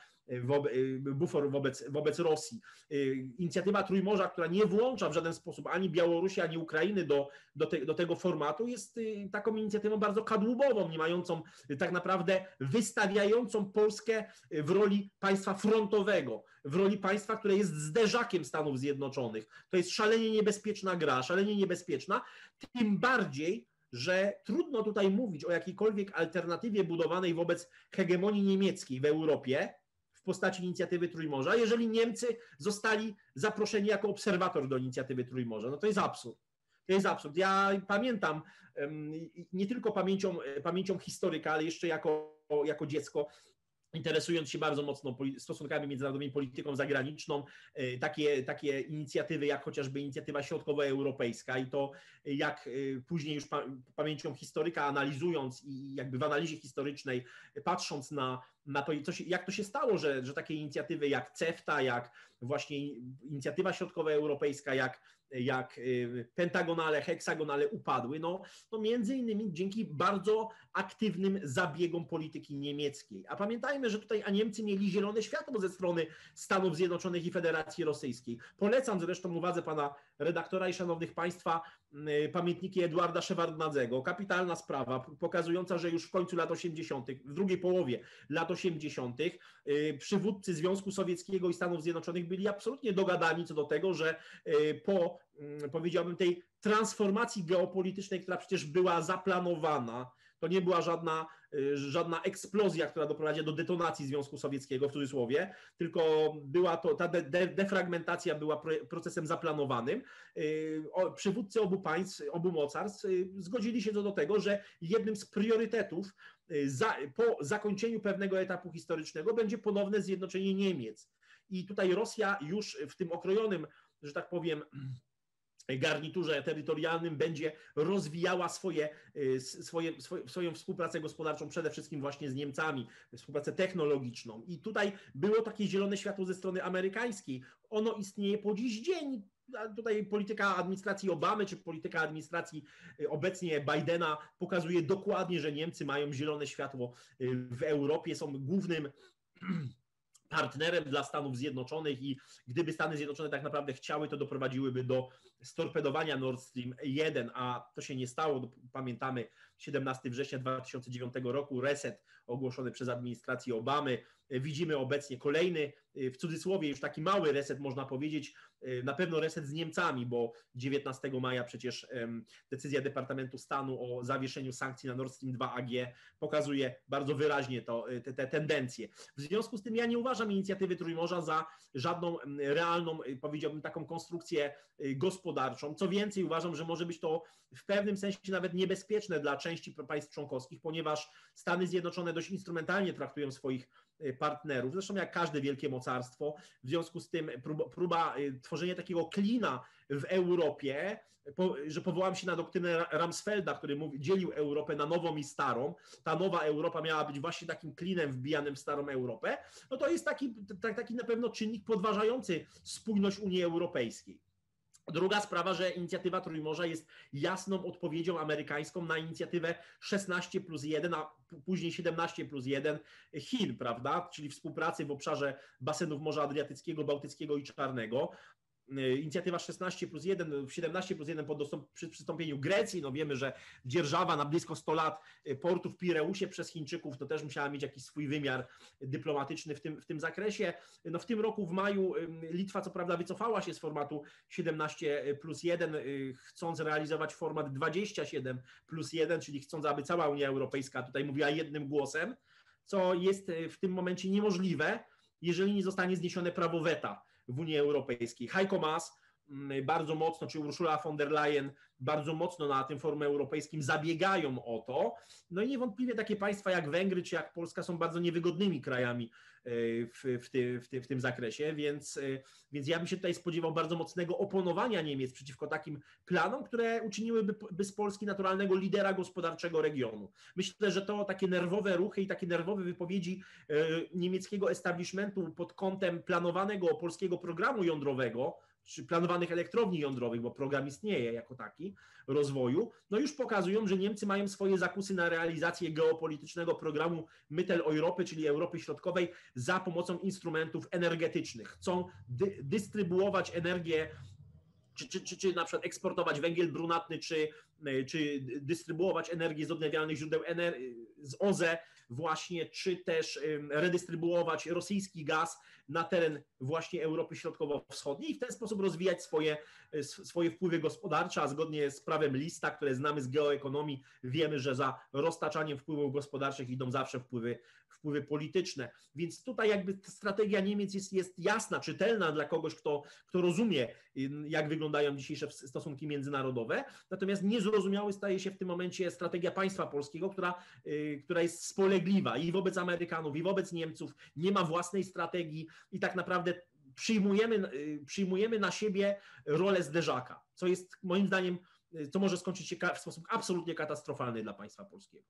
bufor wobec, wobec Rosji. Inicjatywa Trójmorza, która nie włącza w żaden sposób ani Białorusi, ani Ukrainy do, do, te, do tego formatu, jest taką inicjatywą bardzo kadłubową, nie mającą tak naprawdę wystawiającą Polskę w roli państwa frontowego, w roli państwa, które jest zderzakiem Stanów Zjednoczonych. To jest szalenie niebezpieczna gra, szalenie niebezpieczna, tym bardziej, że trudno tutaj mówić o jakiejkolwiek alternatywie budowanej wobec hegemonii niemieckiej w Europie, w postaci inicjatywy Trójmorza, jeżeli Niemcy zostali zaproszeni jako obserwator do inicjatywy Trójmorza. No to jest absurd. To jest absurd. Ja pamiętam, nie tylko pamięcią, pamięcią historyka, ale jeszcze jako, jako dziecko, interesując się bardzo mocno stosunkami międzynarodowymi, polityką zagraniczną, takie, takie inicjatywy jak chociażby inicjatywa środkowoeuropejska i to jak później już pamięcią historyka analizując i jakby w analizie historycznej patrząc na, na to, co się, jak to się stało, że, że takie inicjatywy jak CEFTA, jak właśnie inicjatywa środkowoeuropejska, jak, jak pentagonale, heksagonale upadły, no, no między innymi dzięki bardzo aktywnym zabiegom polityki niemieckiej. A pamiętajmy, że tutaj a Niemcy mieli zielone światło ze strony Stanów Zjednoczonych i Federacji Rosyjskiej. Polecam zresztą uwadze pana redaktora i szanownych państwa pamiętniki Eduarda Szewardnadzego. Kapitalna sprawa, pokazująca, że już w końcu lat osiemdziesiątych, w drugiej połowie lat osiemdziesiątych przywódcy Związku Sowieckiego i Stanów Zjednoczonych byli absolutnie dogadani co do tego, że po, powiedziałbym, tej transformacji geopolitycznej, która przecież była zaplanowana, to nie była żadna, żadna eksplozja, która doprowadziła do detonacji Związku Sowieckiego, w cudzysłowie, tylko była to, ta de, de, defragmentacja była procesem zaplanowanym. Przywódcy obu państw, obu mocarstw zgodzili się co do tego, że jednym z priorytetów za, po zakończeniu pewnego etapu historycznego będzie ponowne zjednoczenie Niemiec. I tutaj Rosja już w tym okrojonym, że tak powiem, garniturze terytorialnym będzie rozwijała swoje, swoje, swoje, swoją współpracę gospodarczą przede wszystkim właśnie z Niemcami, współpracę technologiczną. I tutaj było takie zielone światło ze strony amerykańskiej. Ono istnieje po dziś dzień. Tutaj polityka administracji Obamy czy polityka administracji obecnie Bidena pokazuje dokładnie, że Niemcy mają zielone światło w Europie, są głównym partnerem dla Stanów Zjednoczonych i gdyby Stany Zjednoczone tak naprawdę chciały, to doprowadziłyby do storpedowania Nord Stream jeden, a to się nie stało. Pamiętamy siedemnastego września dwa tysiące dziewiątego roku, reset ogłoszony przez administrację Obamy. Widzimy obecnie kolejny, w cudzysłowie już taki mały reset, można powiedzieć, na pewno reset z Niemcami, bo dziewiętnastego maja przecież decyzja Departamentu Stanu o zawieszeniu sankcji na Nord Stream dwa A G pokazuje bardzo wyraźnie to, te, te tendencje. W związku z tym ja nie uważam inicjatywy Trójmorza za żadną realną, powiedziałbym, taką konstrukcję gospodarczą. Co więcej, uważam, że może być to w pewnym sensie nawet niebezpieczne dla części państw członkowskich, ponieważ Stany Zjednoczone dość instrumentalnie traktują swoich partnerów, zresztą jak każde wielkie mocarstwo. W związku z tym próba, próba tworzenia takiego klina w Europie, że powołam się na doktrynę Rumsfelda, który mówi, dzielił Europę na nową i starą. Ta nowa Europa miała być właśnie takim klinem wbijanym w starą Europę. No to jest taki, taki na pewno czynnik podważający spójność Unii Europejskiej. Druga sprawa, że inicjatywa Trójmorza jest jasną odpowiedzią amerykańską na inicjatywę szesnaście plus jeden, a później siedemnaście plus jeden Chin, prawda? Czyli współpracy w obszarze basenów Morza Adriatyckiego, Bałtyckiego i Czarnego. Inicjatywa szesnaście plus jeden, siedemnaście plus jeden po dostąp, przy przystąpieniu Grecji, no wiemy, że dzierżawa na blisko sto lat portu w Pireusie przez Chińczyków to też musiała mieć jakiś swój wymiar dyplomatyczny w tym, w tym zakresie. No w tym roku w maju Litwa co prawda wycofała się z formatu siedemnaście plus jeden, chcąc realizować format dwadzieścia siedem plus jeden, czyli chcąc, aby cała Unia Europejska tutaj mówiła jednym głosem, co jest w tym momencie niemożliwe, jeżeli nie zostanie zniesione prawo weta w Unii Europejskiej. Heiko Maas bardzo mocno, czy Ursula von der Leyen bardzo mocno na tym forum europejskim zabiegają o to. No i niewątpliwie takie państwa jak Węgry czy jak Polska są bardzo niewygodnymi krajami w, w, ty, w, ty, w tym zakresie, więc, więc ja bym się tutaj spodziewał bardzo mocnego oponowania Niemiec przeciwko takim planom, które uczyniłyby by z Polski naturalnego lidera gospodarczego regionu. Myślę, że to takie nerwowe ruchy i takie nerwowe wypowiedzi niemieckiego establishmentu pod kątem planowanego polskiego programu jądrowego, czy planowanych elektrowni jądrowych, bo program istnieje jako taki rozwoju, no już pokazują, że Niemcy mają swoje zakusy na realizację geopolitycznego programu Mitteleuropy, czyli Europy Środkowej, za pomocą instrumentów energetycznych. Chcą dy dystrybuować energię, czy, czy, czy, czy na przykład eksportować węgiel brunatny, czy, czy dystrybuować energię z odnawialnych źródeł energii, z O Z E właśnie, czy też redystrybuować rosyjski gaz na teren właśnie Europy Środkowo-Wschodniej i w ten sposób rozwijać swoje, swoje wpływy gospodarcze, a zgodnie z prawem Lista, które znamy z geoekonomii, wiemy, że za roztaczaniem wpływów gospodarczych idą zawsze wpływy, wpływy polityczne. Więc tutaj jakby strategia Niemiec jest, jest jasna, czytelna dla kogoś, kto, kto rozumie, jak wyglądają dzisiejsze stosunki międzynarodowe, natomiast niezrozumiały staje się w tym momencie strategia państwa polskiego, która, która jest spolegliwa i wobec Amerykanów, i wobec Niemców, nie ma własnej strategii i tak naprawdę przyjmujemy, przyjmujemy na siebie rolę zderzaka, co jest moim zdaniem, co może skończyć się w sposób absolutnie katastrofalny dla państwa polskiego.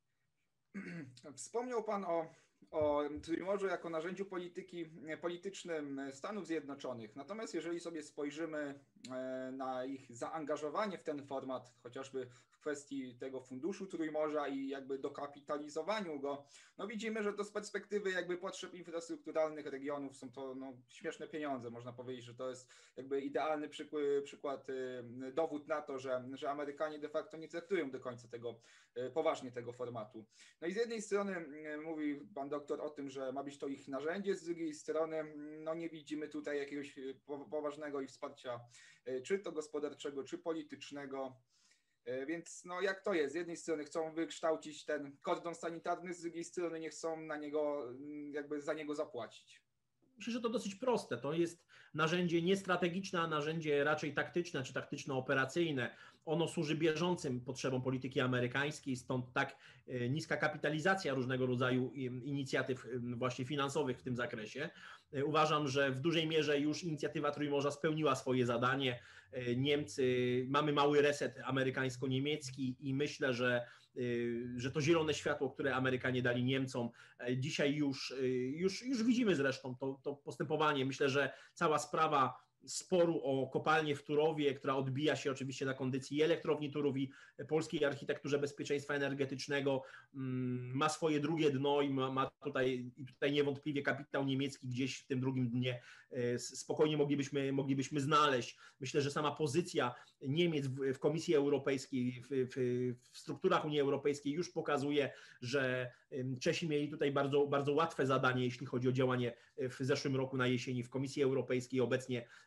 Wspomniał Pan o, o Trójmorzu jako narzędziu polityki politycznym Stanów Zjednoczonych. Natomiast jeżeli sobie spojrzymy na ich zaangażowanie w ten format, chociażby w kwestii tego funduszu Trójmorza i jakby dokapitalizowaniu go, no widzimy, że to z perspektywy jakby potrzeb infrastrukturalnych regionów są to no, śmieszne pieniądze. Można powiedzieć, że to jest jakby idealny przykład, przykład dowód na to, że, że Amerykanie de facto nie traktują do końca tego poważnie tego formatu. No i z jednej strony mówi pan doktor o tym, że ma być to ich narzędzie, z drugiej strony no nie widzimy tutaj jakiegoś poważnego ich wsparcia, czy to gospodarczego, czy politycznego. Więc no jak to jest? Z jednej strony chcą wykształcić ten kordon sanitarny, z drugiej strony nie chcą na niego, jakby za niego zapłacić. Myślę, że to dosyć proste. To jest narzędzie niestrategiczne, a narzędzie raczej taktyczne czy taktyczno-operacyjne. Ono służy bieżącym potrzebom polityki amerykańskiej, stąd tak niska kapitalizacja różnego rodzaju inicjatyw właśnie finansowych w tym zakresie. Uważam, że w dużej mierze już inicjatywa Trójmorza spełniła swoje zadanie. Niemcy, mamy mały reset amerykańsko-niemiecki i myślę, że, że to zielone światło, które Amerykanie dali Niemcom, dzisiaj już, już, już widzimy zresztą to, to postępowanie. Myślę, że cała sprawa sporu o kopalnię w Turowie, która odbija się oczywiście na kondycji elektrowni Turów i polskiej architekturze bezpieczeństwa energetycznego, ma swoje drugie dno i ma, ma tutaj, i tutaj niewątpliwie kapitał niemiecki gdzieś w tym drugim dnie spokojnie moglibyśmy, moglibyśmy znaleźć. Myślę, że sama pozycja Niemiec w, w Komisji Europejskiej, w, w, w strukturach Unii Europejskiej już pokazuje, że Czesi mieli tutaj bardzo, bardzo łatwe zadanie, jeśli chodzi o działanie w zeszłym roku na jesieni w Komisji Europejskiej. Obecnie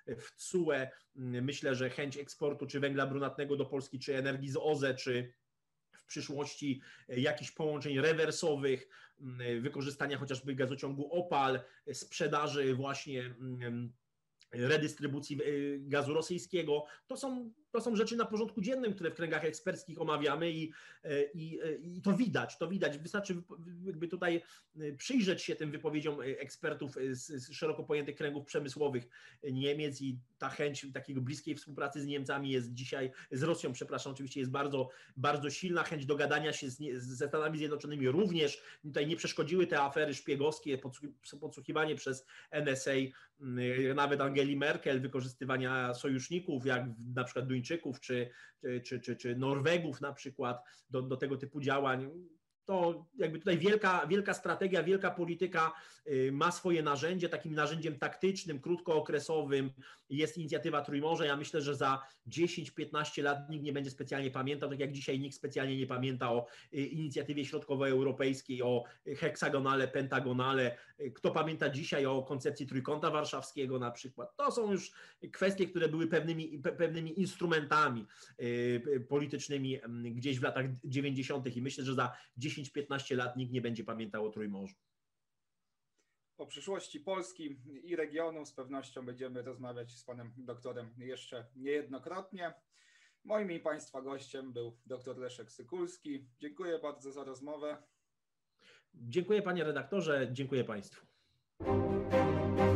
w C U E. Myślę, że chęć eksportu czy węgla brunatnego do Polski, czy energii z O Z E, czy w przyszłości jakichś połączeń rewersowych, wykorzystania chociażby gazociągu OPAL, sprzedaży właśnie redystrybucji gazu rosyjskiego. To są, to są rzeczy na porządku dziennym, które w kręgach eksperckich omawiamy i, i, i to widać, to widać. Wystarczy jakby tutaj przyjrzeć się tym wypowiedziom ekspertów z, z szeroko pojętych kręgów przemysłowych Niemiec i ta chęć takiego bliskiej współpracy z Niemcami jest dzisiaj, z Rosją, przepraszam, oczywiście jest bardzo, bardzo silna, chęć dogadania się z, ze Stanami Zjednoczonymi również. Tutaj nie przeszkodziły te afery szpiegowskie, podsłuchiwanie przez N S A, nawet Angeli Merkel, wykorzystywania sojuszników, jak na przykład Duńczyków czy, czy, czy, czy Norwegów na przykład do, do tego typu działań. To jakby tutaj wielka, wielka strategia, wielka polityka ma swoje narzędzie. Takim narzędziem taktycznym, krótkookresowym jest inicjatywa Trójmorze. Ja myślę, że za dziesięć piętnaście lat nikt nie będzie specjalnie pamiętał, tak jak dzisiaj nikt specjalnie nie pamięta o inicjatywie środkowoeuropejskiej, o heksagonale, pentagonale. Kto pamięta dzisiaj o koncepcji Trójkąta Warszawskiego na przykład. To są już kwestie, które były pewnymi, pewnymi instrumentami politycznymi gdzieś w latach dziewięćdziesiątych i myślę, że za dziesięć piętnaście lat nikt nie będzie pamiętał o Trójmorzu. O przyszłości Polski i regionu z pewnością będziemy rozmawiać z panem doktorem jeszcze niejednokrotnie. Moim i państwa gościem był dr Leszek Sykulski. Dziękuję bardzo za rozmowę. Dziękuję panie redaktorze, dziękuję państwu.